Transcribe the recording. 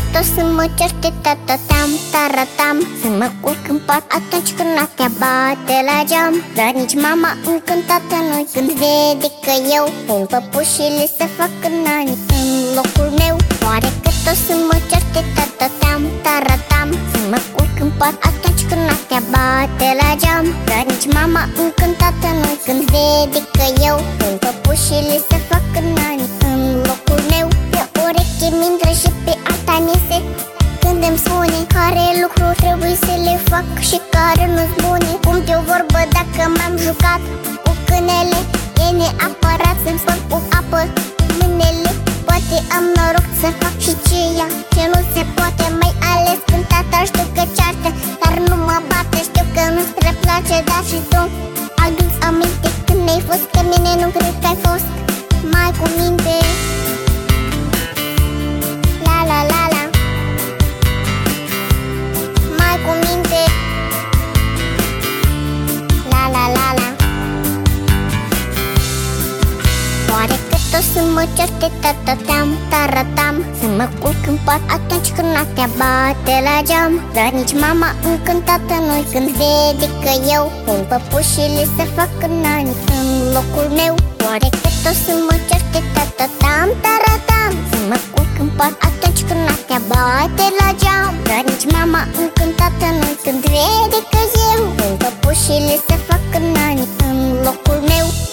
tot să mă certe tatatam, taratam, să mă culc în pat atunci când noaptea bate la geam. Dar nici mama încântată nu când vede că eu pun păpușile să fac nani în locul meu. Oare că tot să mă certe tatatam, taratam, să mă culc în pat atunci când noaptea bate la geam. Dar nici mama încântată nu când vede că eu pun păpușile să fac nani în locul meu. Pe ureche mindră și pe alta niese când îmi spune care lucruri trebuie să le fac și care nu-s bune. Cum de o vorbă dacă m-am jucat cu câinele, e neapărat să-mi spăl cu apă mâinile. Poate am noroc să fac și ceea ce nu se poate, mai ales când tata știu că ceartă, dar nu mă bate. Știu că nu-ți prea place, dar și tu adu-ți aminte când ai fost, că mine nu cred că ai fost. Mai cu minte, la la la la, mai cu minte, la la la la. Oare că tot să mă certe tatatam, taratam, să mă culc în pat atunci când noaptea bate la geam. Dar nici mama încântată nu-i când vede că eu pun păpușile să fac nani în locul meu. Oare că tot să mă certe tatatam, taratam, să mă culc în pat atunci când noaptea bate la geam. Dar nici mama încântată nu-i când vede că eu pun păpușile să fac nani în locul meu.